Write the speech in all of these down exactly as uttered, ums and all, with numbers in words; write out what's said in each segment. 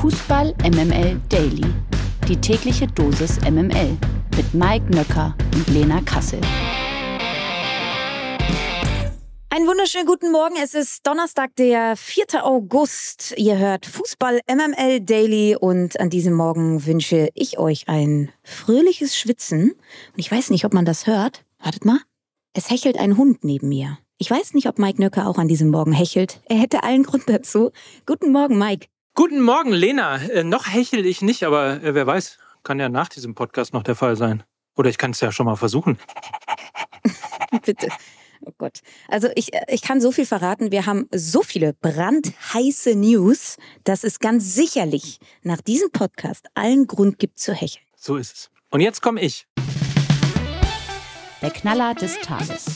Fußball M M L Daily. Die tägliche Dosis M M L mit Mike Nöcker und Lena Kassel. Einen wunderschönen guten Morgen. Es ist Donnerstag, der vierte August. Ihr hört Fußball M M L Daily und an diesem Morgen wünsche ich euch ein fröhliches Schwitzen. Und ich weiß nicht, ob man das hört. Wartet mal. Es hechelt ein Hund neben mir. Ich weiß nicht, ob Mike Nöcker auch an diesem Morgen hechelt. Er hätte allen Grund dazu. Guten Morgen, Mike. Guten Morgen, Lena. Äh, noch hechel ich nicht, aber äh, wer weiß, kann ja nach diesem Podcast noch der Fall sein. Oder ich kann es ja schon mal versuchen. Bitte. Oh Gott. Also ich, ich kann so viel verraten. Wir haben so viele brandheiße News, dass es ganz sicherlich nach diesem Podcast allen Grund gibt zu hecheln. So ist es. Und jetzt komme ich. Der Knaller des Tages.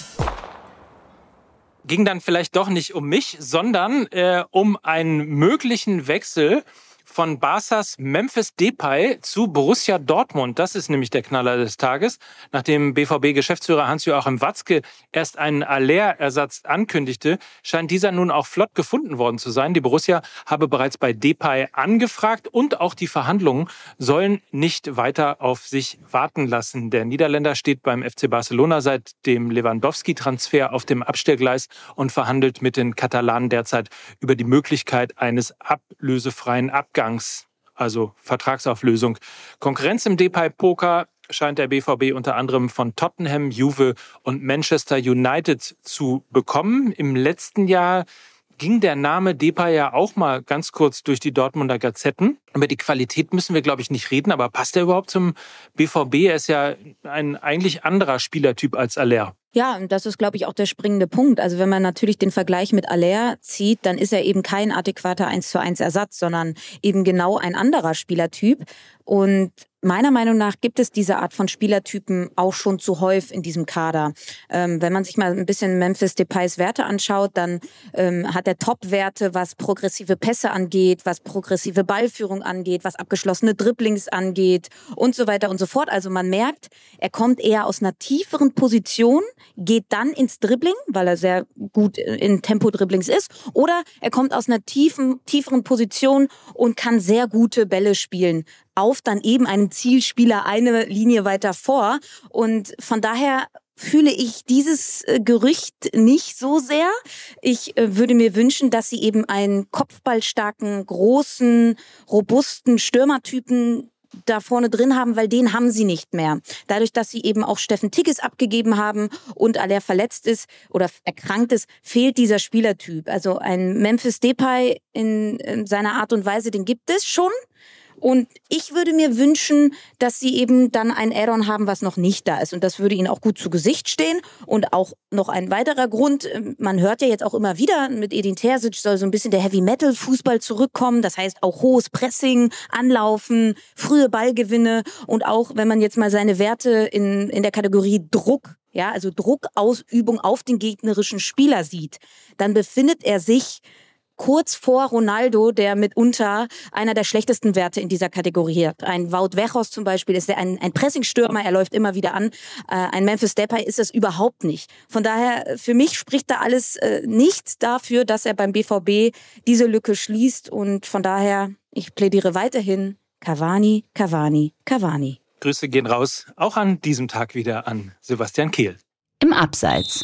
Ging dann vielleicht doch nicht um mich, sondern äh, um einen möglichen Wechsel von Barças Memphis Depay zu Borussia Dortmund. Das ist nämlich der Knaller des Tages. Nachdem B V B-Geschäftsführer Hans-Joachim Watzke erst einen Aller-Ersatz ankündigte, scheint dieser nun auch flott gefunden worden zu sein. Die Borussia habe bereits bei Depay angefragt und auch die Verhandlungen sollen nicht weiter auf sich warten lassen. Der Niederländer steht beim F C Barcelona seit dem Lewandowski-Transfer auf dem Abstellgleis und verhandelt mit den Katalanen derzeit über die Möglichkeit eines ablösefreien Abgangs. Also Vertragsauflösung. Konkurrenz im Depay-Poker scheint der B V B unter anderem von Tottenham, Juve und Manchester United zu bekommen. Im letzten Jahr ging der Name Depay ja auch mal ganz kurz durch die Dortmunder Gazetten. Über die Qualität müssen wir, glaube ich, nicht reden, aber passt er überhaupt zum B V B? Er ist ja ein eigentlich anderer Spielertyp als Aller. Ja, und das ist, glaube ich, auch der springende Punkt. Also wenn man natürlich den Vergleich mit Aller zieht, dann ist er eben kein adäquater eins zu eins Ersatz, sondern eben genau ein anderer Spielertyp. Und meiner Meinung nach gibt es diese Art von Spielertypen auch schon zu häufig in diesem Kader. Ähm, wenn man sich mal ein bisschen Memphis Depays Werte anschaut, dann ähm, hat er Top-Werte, was progressive Pässe angeht, was progressive Ballführung angeht, was abgeschlossene Dribblings angeht und so weiter und so fort. Also man merkt, er kommt eher aus einer tieferen Position, geht dann ins Dribbling, weil er sehr gut in Tempo-Dribblings ist, oder er kommt aus einer tiefen, tieferen Position und kann sehr gute Bälle spielen, auf dann eben einen Zielspieler eine Linie weiter vor. Und von daher fühle ich dieses Gerücht nicht so sehr. Ich würde mir wünschen, dass sie eben einen kopfballstarken, großen, robusten Stürmertypen da vorne drin haben, weil den haben sie nicht mehr. Dadurch, dass sie eben auch Steffen Tigges abgegeben haben und Aller verletzt ist oder erkrankt ist, fehlt dieser Spielertyp. Also ein Memphis Depay in, in seiner Art und Weise, den gibt es schon. Und ich würde mir wünschen, dass sie eben dann ein Add-on haben, was noch nicht da ist. Und das würde ihnen auch gut zu Gesicht stehen. Und auch noch ein weiterer Grund, man hört ja jetzt auch immer wieder, mit Edin Terzic soll so ein bisschen der Heavy-Metal-Fußball zurückkommen. Das heißt auch hohes Pressing, Anlaufen, frühe Ballgewinne. Und auch, wenn man jetzt mal seine Werte in, in der Kategorie Druck, ja, also Druckausübung auf den gegnerischen Spieler sieht, dann befindet er sich kurz vor Ronaldo, der mitunter einer der schlechtesten Werte in dieser Kategorie hat. Ein Wout Weghorst zum Beispiel ist ein, ein Pressingstürmer, er läuft immer wieder an. Äh, ein Memphis Depay ist es überhaupt nicht. Von daher, für mich spricht da alles äh, nicht dafür, dass er beim B V B diese Lücke schließt. Und von daher, ich plädiere weiterhin Cavani, Cavani, Cavani. Grüße gehen raus, auch an diesem Tag wieder an Sebastian Kehl. Im Abseits.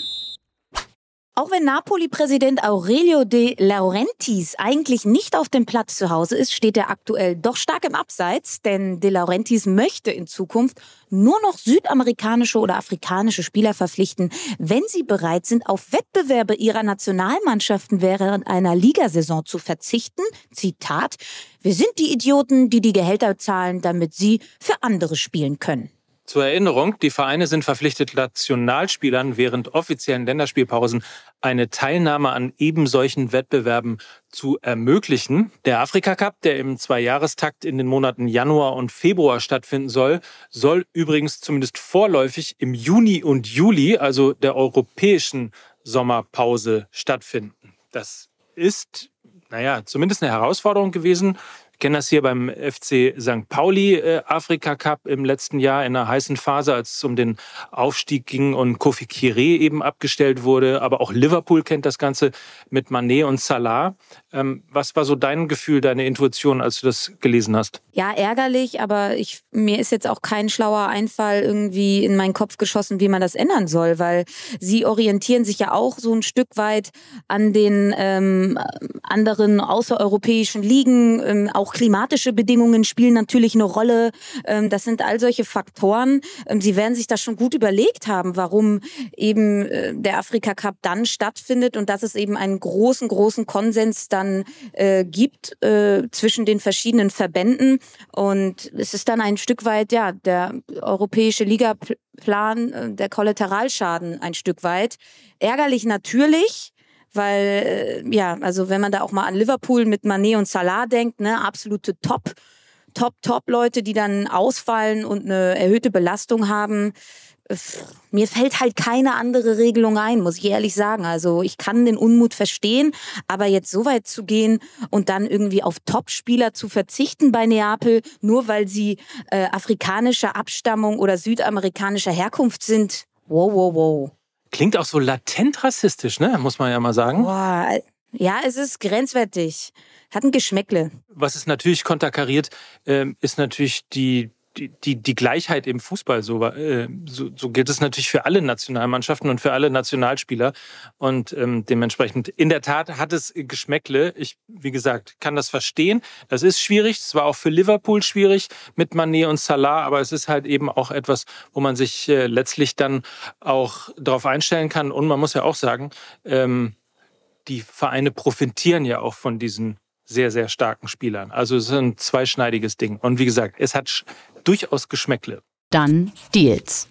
Auch wenn Napoli-Präsident Aurelio De Laurentiis eigentlich nicht auf dem Platz zu Hause ist, steht er aktuell doch stark im Abseits, denn De Laurentiis möchte in Zukunft nur noch südamerikanische oder afrikanische Spieler verpflichten, wenn sie bereit sind, auf Wettbewerbe ihrer Nationalmannschaften während einer Ligasaison zu verzichten. Zitat: Wir sind die Idioten, die die Gehälter zahlen, damit sie für andere spielen können. Zur Erinnerung, die Vereine sind verpflichtet, Nationalspielern während offiziellen Länderspielpausen eine Teilnahme an eben solchen Wettbewerben zu ermöglichen. Der Afrika-Cup, der im Zweijahrestakt in den Monaten Januar und Februar stattfinden soll, soll übrigens zumindest vorläufig im Juni und Juli, also der europäischen Sommerpause, stattfinden. Das ist, naja, zumindest eine Herausforderung gewesen. kenne das hier beim F C Sankt Pauli äh, Afrika Cup im letzten Jahr in einer heißen Phase, als es um den Aufstieg ging und Kofi Kiré eben abgestellt wurde. Aber auch Liverpool kennt das Ganze mit Mané und Salah. Ähm, was war so dein Gefühl, deine Intuition, als du das gelesen hast? Ja, ärgerlich, aber ich, mir ist jetzt auch kein schlauer Einfall irgendwie in meinen Kopf geschossen, wie man das ändern soll, weil sie orientieren sich ja auch so ein Stück weit an den ähm, anderen außereuropäischen Ligen. Ähm, auch klimatische Bedingungen spielen natürlich eine Rolle. Ähm, das sind all solche Faktoren. Ähm, sie werden sich das schon gut überlegt haben, warum eben äh, der Afrika Cup dann stattfindet und dass es eben einen großen, großen Konsens dann äh, gibt äh, zwischen den verschiedenen Verbänden. Und es ist dann ein Stück weit, ja, der europäische Ligaplan, äh, der Kollateralschaden ein Stück weit. Ärgerlich natürlich, weil, äh, ja, also wenn man da auch mal an Liverpool mit Mané und Salah denkt, ne, absolute Top, Top, Top-Leute, die dann ausfallen und eine erhöhte Belastung haben. Mir fällt halt keine andere Regelung ein, muss ich ehrlich sagen. Also ich kann den Unmut verstehen, aber jetzt so weit zu gehen und dann irgendwie auf Top-Spieler zu verzichten bei Neapel, nur weil sie äh, afrikanischer Abstammung oder südamerikanischer Herkunft sind, wow, wow, wow. Klingt auch so latent rassistisch, ne? Muss man ja mal sagen. Boah, ja, es ist grenzwertig. Hat ein Geschmäckle. Was es natürlich konterkariert, äh, ist natürlich die Die, die, die Gleichheit im Fußball, so, äh, so, so gilt es natürlich für alle Nationalmannschaften und für alle Nationalspieler. Und ähm, dementsprechend, in der Tat hat es Geschmäckle. Ich, wie gesagt, kann das verstehen. Das ist schwierig. Es war auch für Liverpool schwierig mit Mané und Salah. Aber es ist halt eben auch etwas, wo man sich äh, letztlich dann auch darauf einstellen kann. Und man muss ja auch sagen, ähm, die Vereine profitieren ja auch von diesen sehr, sehr starken Spielern. Also es ist ein zweischneidiges Ding. Und wie gesagt, es hat durchaus Geschmäckle. Dann Deals.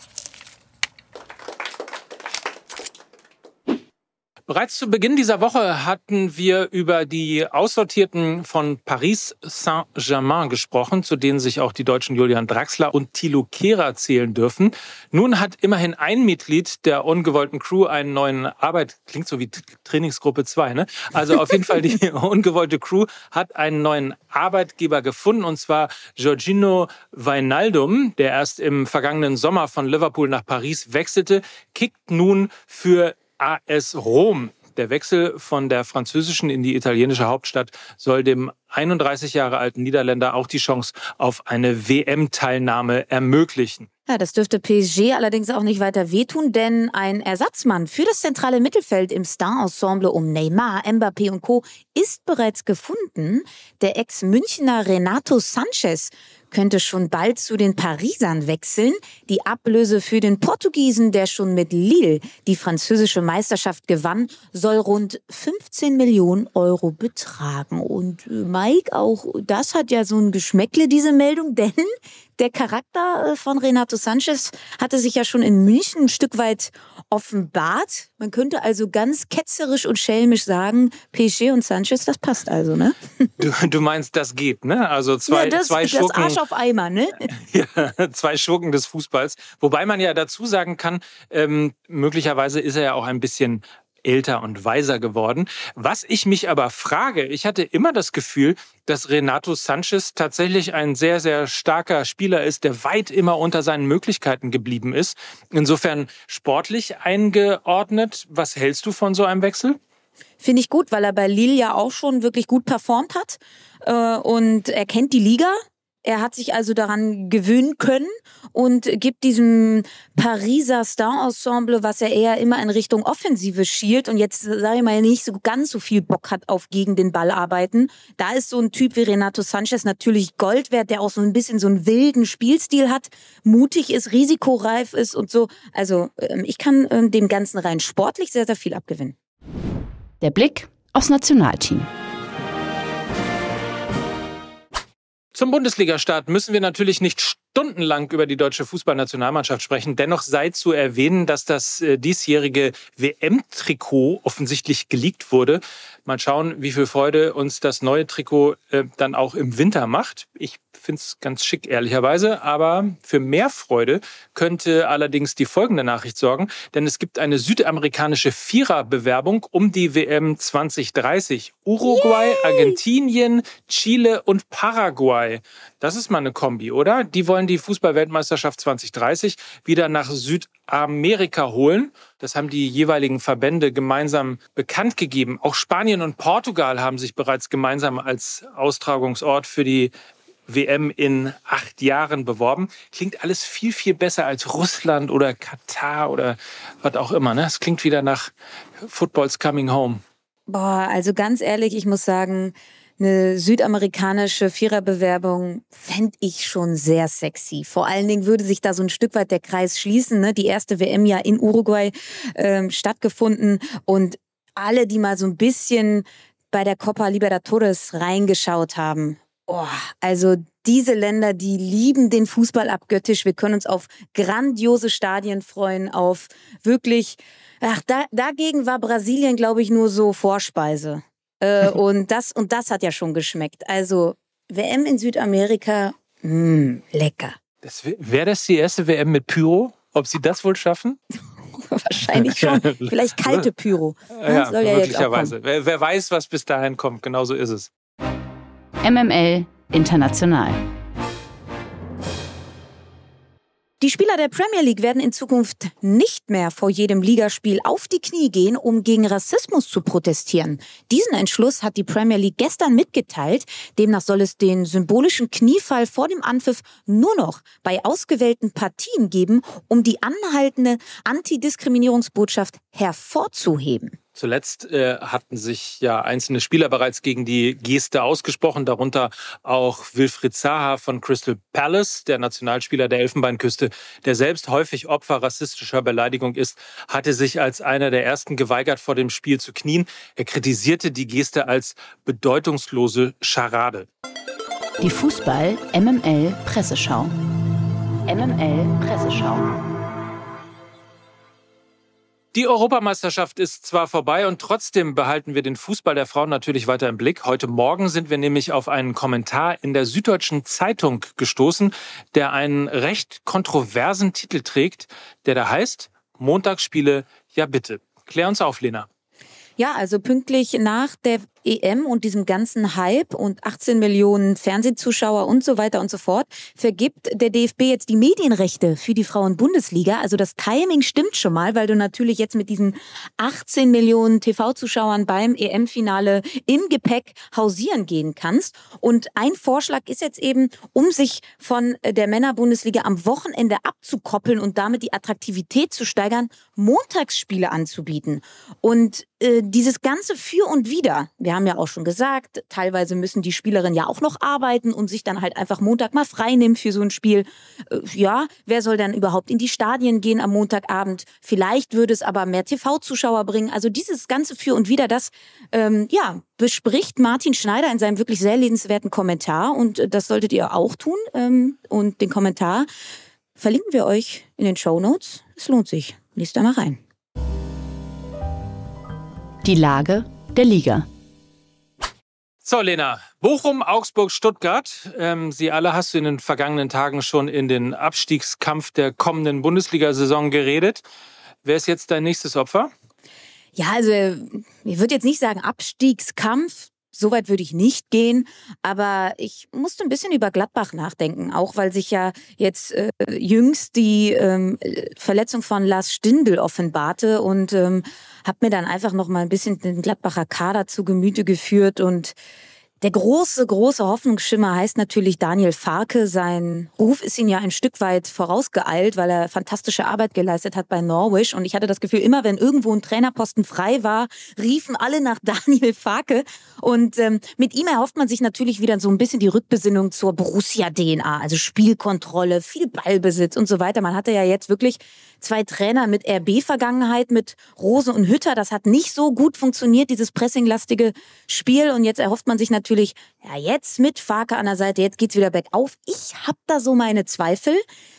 Bereits zu Beginn dieser Woche hatten wir über die Aussortierten von Paris Saint-Germain gesprochen, zu denen sich auch die deutschen Julian Draxler und Thilo Kehrer zählen dürfen. Nun hat immerhin ein Mitglied der ungewollten Crew einen neuen Arbeit... Klingt so wie Trainingsgruppe zwei, ne? Also auf jeden Fall, die ungewollte Crew hat einen neuen Arbeitgeber gefunden, und zwar Georginio Wijnaldum, der erst im vergangenen Sommer von Liverpool nach Paris wechselte, kickt nun für A S Rom. Der Wechsel von der französischen in die italienische Hauptstadt soll dem einunddreißig Jahre alten Niederländer auch die Chance auf eine W M-Teilnahme ermöglichen. Ja, das dürfte P S G allerdings auch nicht weiter wehtun, denn ein Ersatzmann für das zentrale Mittelfeld im Star-Ensemble um Neymar, Mbappé und Co. ist bereits gefunden. Der Ex-Münchner Renato Sanchez könnte schon bald zu den Parisern wechseln. Die Ablöse für den Portugiesen, der schon mit Lille die französische Meisterschaft gewann, soll rund fünfzehn Millionen Euro betragen. Und Mike, auch das hat ja so ein Geschmäckle, diese Meldung, denn der Charakter von Renato Sanchez hatte sich ja schon in München ein Stück weit offenbart. Man könnte also ganz ketzerisch und schelmisch sagen, P S G und Sanchez, das passt also, ne? Du, du meinst, das geht, ne? Also zwei, ja, das, zwei das Schurken. Arsch auf Eimer, ne? Ja, zwei Schurken des Fußballs. Wobei man ja dazu sagen kann, ähm, möglicherweise ist er ja auch ein bisschen älter und weiser geworden. Was ich mich aber frage, ich hatte immer das Gefühl, dass Renato Sanchez tatsächlich ein sehr, sehr starker Spieler ist, der weit immer unter seinen Möglichkeiten geblieben ist. Insofern sportlich eingeordnet. Was hältst du von so einem Wechsel? Finde ich gut, weil er bei Lille ja auch schon wirklich gut performt hat. Äh, und er kennt die Liga. Er hat sich also daran gewöhnen können und gibt diesem Pariser Star-Ensemble, was er eher immer in Richtung Offensive schielt und jetzt, sage ich mal, nicht so ganz so viel Bock hat auf gegen den Ball arbeiten. Da ist so ein Typ wie Renato Sanchez natürlich Gold wert, der auch so ein bisschen so einen wilden Spielstil hat, mutig ist, risikoreif ist und so. Also ich kann dem Ganzen rein sportlich sehr, sehr viel abgewinnen. Der Blick aufs Nationalteam. Zum Bundesliga-Start müssen wir natürlich nicht stundenlang über die deutsche Fußballnationalmannschaft sprechen. Dennoch sei zu erwähnen, dass das äh, diesjährige W M-Trikot offensichtlich geleakt wurde. Mal schauen, wie viel Freude uns das neue Trikot äh, dann auch im Winter macht. Ich finde es ganz schick, ehrlicherweise. Aber für mehr Freude könnte allerdings die folgende Nachricht sorgen. Denn es gibt eine südamerikanische Viererbewerbung um die W M zwanzig dreißig. Uruguay, Yay! Argentinien, Chile und Paraguay. Das ist mal eine Kombi, oder? Die wollen die Fußball-Weltmeisterschaft zwanzig dreißig wieder nach Südamerika holen. Das haben die jeweiligen Verbände gemeinsam bekannt gegeben. Auch Spanien und Portugal haben sich bereits gemeinsam als Austragungsort für die W M in acht Jahren beworben. Klingt alles viel, viel besser als Russland oder Katar oder was auch immer. Ne? Es klingt wieder nach Football's Coming Home. Boah, also ganz ehrlich, ich muss sagen, eine südamerikanische Viererbewerbung fände ich schon sehr sexy. Vor allen Dingen würde sich da so ein Stück weit der Kreis schließen. Ne? Die erste W M ja in Uruguay ähm, stattgefunden. Und alle, die mal so ein bisschen bei der Copa Libertadores reingeschaut haben, oh, also diese Länder, die lieben den Fußball abgöttisch. Wir können uns auf grandiose Stadien freuen, auf wirklich, ach, da, dagegen war Brasilien, glaube ich, nur so Vorspeise. äh, und, das, und das hat ja schon geschmeckt. Also W M in Südamerika, mh, lecker. Wäre das die erste W M mit Pyro? Ob sie das wohl schaffen? Wahrscheinlich schon. Vielleicht kalte Pyro. Ja, soll ja möglicherweise. Jetzt auch wer, wer weiß, was bis dahin kommt. Genau so ist es. M M L International. Die Spieler der Premier League werden in Zukunft nicht mehr vor jedem Ligaspiel auf die Knie gehen, um gegen Rassismus zu protestieren. Diesen Entschluss hat die Premier League gestern mitgeteilt. Demnach soll es den symbolischen Kniefall vor dem Anpfiff nur noch bei ausgewählten Partien geben, um die anhaltende Antidiskriminierungsbotschaft hervorzuheben. Zuletzt äh, hatten sich ja einzelne Spieler bereits gegen die Geste ausgesprochen, darunter auch Wilfried Zaha von Crystal Palace, der Nationalspieler der Elfenbeinküste, der selbst häufig Opfer rassistischer Beleidigung ist, hatte sich als einer der ersten geweigert, vor dem Spiel zu knien. Er kritisierte die Geste als bedeutungslose Scharade. Die Fußball-M M L-Presseschau. M M L-Presseschau. Die Europameisterschaft ist zwar vorbei und trotzdem behalten wir den Fußball der Frauen natürlich weiter im Blick. Heute Morgen sind wir nämlich auf einen Kommentar in der Süddeutschen Zeitung gestoßen, der einen recht kontroversen Titel trägt, der da heißt: Montagsspiele, ja bitte. Klär uns auf, Lena. Ja, also pünktlich nach der E M und diesem ganzen Hype und achtzehn Millionen Fernsehzuschauer und so weiter und so fort, vergibt der D F B jetzt die Medienrechte für die Frauen-Bundesliga. Also das Timing stimmt schon mal, weil du natürlich jetzt mit diesen achtzehn Millionen T V-Zuschauern beim E M-Finale im Gepäck hausieren gehen kannst. Und ein Vorschlag ist jetzt eben, um sich von der Männer-Bundesliga am Wochenende abzukoppeln und damit die Attraktivität zu steigern, Montagsspiele anzubieten. Und äh, dieses ganze Für und Wider, wir haben ja auch schon gesagt, teilweise müssen die Spielerinnen ja auch noch arbeiten und sich dann halt einfach Montag mal frei nehmen für so ein Spiel. Äh, ja, wer soll dann überhaupt in die Stadien gehen am Montagabend? Vielleicht würde es aber mehr T V-Zuschauer bringen. Also dieses ganze Für und Wider, das ähm, ja, bespricht Martin Schneider in seinem wirklich sehr lesenswerten Kommentar. Und das solltet ihr auch tun. Ähm, und den Kommentar verlinken wir euch in den Shownotes. Es lohnt sich. Liest da mal rein. Die Lage der Liga. So, Lena, Bochum, Augsburg, Stuttgart. Ähm, sie alle hast du in den vergangenen Tagen schon in den Abstiegskampf der kommenden Bundesliga-Saison geredet. Wer ist jetzt dein nächstes Opfer? Ja, also ich würde jetzt nicht sagen Abstiegskampf. So weit würde ich nicht gehen, aber ich musste ein bisschen über Gladbach nachdenken, auch weil sich ja jetzt äh, jüngst die ähm, Verletzung von Lars Stindl offenbarte und ähm, habe mir dann einfach noch mal ein bisschen den Gladbacher Kader zu Gemüte geführt und der große, große Hoffnungsschimmer heißt natürlich Daniel Farke. Sein Ruf ist ihm ja ein Stück weit vorausgeeilt, weil er fantastische Arbeit geleistet hat bei Norwich. Und ich hatte das Gefühl, immer wenn irgendwo ein Trainerposten frei war, riefen alle nach Daniel Farke. Und ähm, mit ihm erhofft man sich natürlich wieder so ein bisschen die Rückbesinnung zur Borussia-D N A. Also Spielkontrolle, viel Ballbesitz und so weiter. Man hatte ja jetzt wirklich zwei Trainer mit R B-Vergangenheit, mit Rose und Hütter. Das hat nicht so gut funktioniert, dieses pressinglastige Spiel. Und jetzt erhofft man sich natürlich, ja, jetzt mit Farke an der Seite, jetzt geht's wieder bergauf. Ich habe da so meine Zweifel.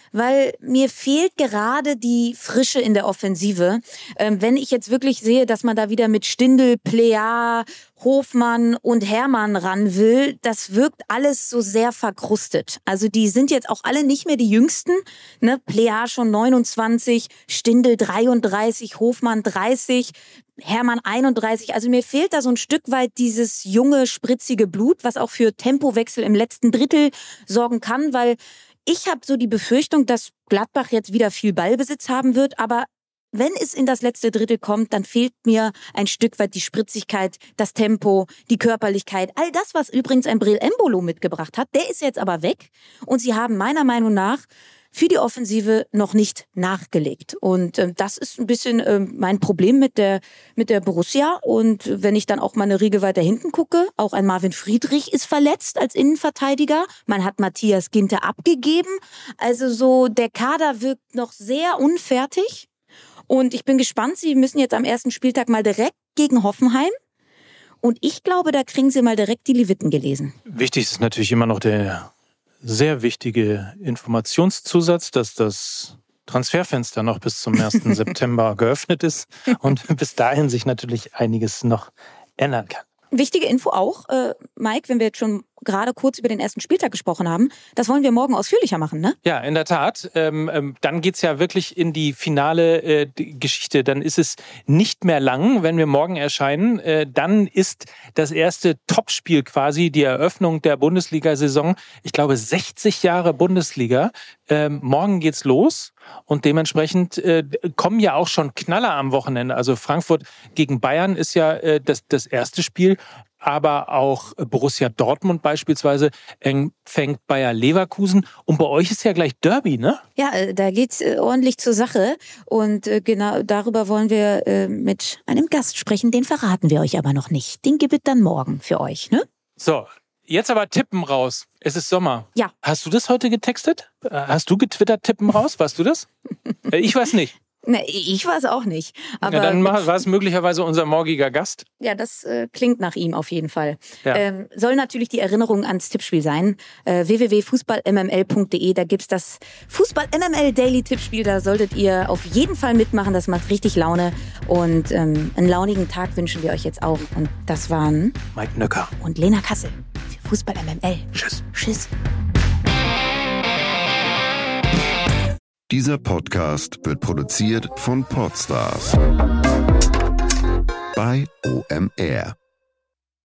weil mir fehlt gerade die Frische in der Offensive. Ähm, wenn ich jetzt wirklich sehe, dass man da wieder mit Stindl, Plea, Hofmann und Hermann ran will, das wirkt alles so sehr verkrustet. Also die sind jetzt auch alle nicht mehr die Jüngsten. Ne? Plea schon neunundzwanzig, Stindl dreiunddreißig, Hofmann dreißig, Hermann einunddreißig. Also mir fehlt da so ein Stück weit dieses junge, spritzige Blut, was auch für Tempowechsel im letzten Drittel sorgen kann, weil ich habe so die Befürchtung, dass Gladbach jetzt wieder viel Ballbesitz haben wird, aber wenn es in das letzte Drittel kommt, dann fehlt mir ein Stück weit die Spritzigkeit, das Tempo, die Körperlichkeit. All das, was übrigens ein Breel Embolo mitgebracht hat, der ist jetzt aber weg. Und sie haben meiner Meinung nach für die Offensive noch nicht nachgelegt. Und äh, das ist ein bisschen äh, mein Problem mit der, mit der Borussia. Und wenn ich dann auch mal eine Riege weiter hinten gucke, auch ein Marvin Friedrich ist verletzt als Innenverteidiger. Man hat Matthias Ginter abgegeben. Also so, der Kader wirkt noch sehr unfertig. Und ich bin gespannt, sie müssen jetzt am ersten Spieltag mal direkt gegen Hoffenheim. Und ich glaube, da kriegen sie mal direkt die Leviten gelesen. Wichtig ist natürlich immer noch der sehr wichtige Informationszusatz, dass das Transferfenster noch bis zum ersten September geöffnet ist und bis dahin sich natürlich einiges noch ändern kann. Wichtige Info auch, äh, Mike, wenn wir jetzt schon gerade kurz über den ersten Spieltag gesprochen haben, das wollen wir morgen ausführlicher machen, ne? Ja, in der Tat. Ähm, ähm, dann geht's ja wirklich in die finale äh, die Geschichte. Dann ist es nicht mehr lang, wenn wir morgen erscheinen. Äh, dann ist das erste Topspiel quasi die Eröffnung der Bundesliga-Saison. Ich glaube, sechzig Jahre Bundesliga. Ähm, morgen geht's los. Und dementsprechend äh, kommen ja auch schon Knaller am Wochenende. Also Frankfurt gegen Bayern ist ja äh, das, das erste Spiel. Aber auch Borussia Dortmund beispielsweise empfängt Bayer Leverkusen. Und bei euch ist ja gleich Derby, ne? Ja, da geht's ordentlich zur Sache. Und genau darüber wollen wir mit einem Gast sprechen. Den verraten wir euch aber noch nicht. Den gibt es dann morgen für euch, ne? So, jetzt aber Tippen raus. Es ist Sommer. Ja. Hast du das heute getextet? Hast du getwittert Tippen raus? Warst du das? Ich weiß nicht. Ne, ich weiß auch nicht. Aber ja, dann war es möglicherweise unser morgiger Gast. Ja, das äh, klingt nach ihm auf jeden Fall. Ja. Ähm, soll natürlich die Erinnerung ans Tippspiel sein. Äh, w w w punkt fußball m m l punkt d e, da gibt's das Fußball-M M L Daily Tippspiel. Da solltet ihr auf jeden Fall mitmachen. Das macht richtig Laune. Und ähm, einen launigen Tag wünschen wir euch jetzt auch. Und das waren Mike Nöcker und Lena Kassel für Fußball-M M L. Tschüss. Tschüss. Dieser Podcast wird produziert von Podstars bei O M R.